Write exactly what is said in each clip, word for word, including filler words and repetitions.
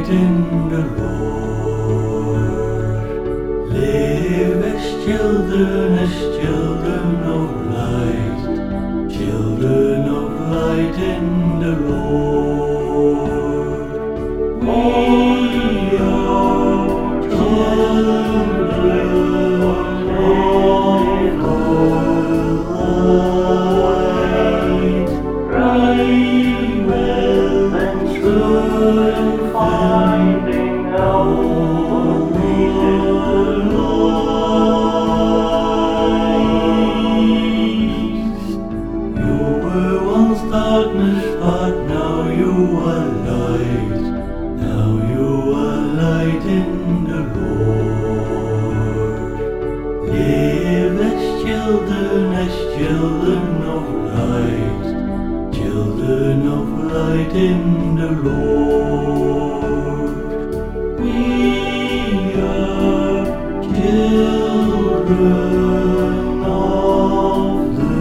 light in the Lord. Live as children, as children of light, children of light in the Lord. We are children of light, right well and true in finding out what pleases the light. You were once darkness, but now you are light. Now you are light in the Lord. Live as children, as children of light, children of light in the Lord. We are children of the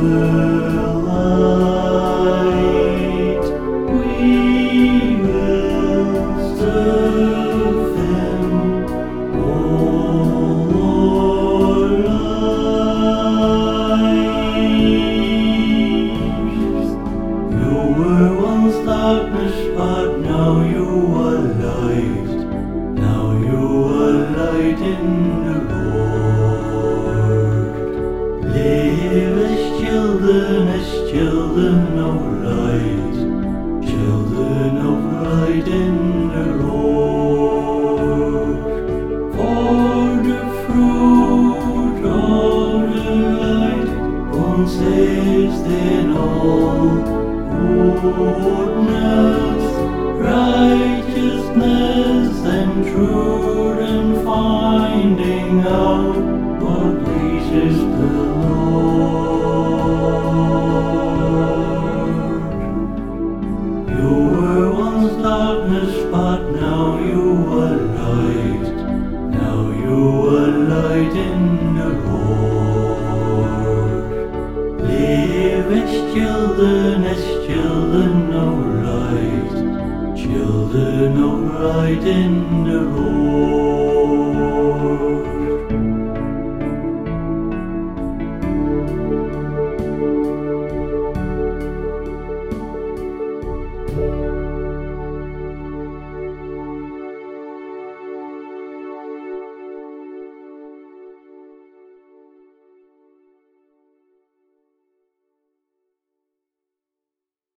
light. We will serve Him all our lives. You were once darkness, but now you are light. Now you are light in the Lord. Live as children, as children of light, children of light in the Lord. For the fruit of the light consists in all goodness, righteousness, and truth, and finding out what pleases the Lord. You were once darkness, but now you are light. Now you are light in the Lord. Live as children, as children of light, children of light in the Lord. Thank you.